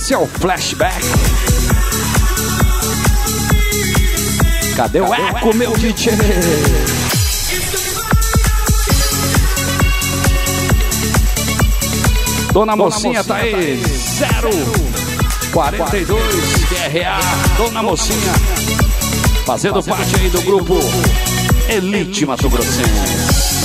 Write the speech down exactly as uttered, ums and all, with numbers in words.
Esse é o Flashback. Cadê o eco, meu D J? Dona Mocinha tá aí, zero quarenta e dois D R A. Dona Mocinha, fazendo parte aí do grupo Elite Mato Grossense.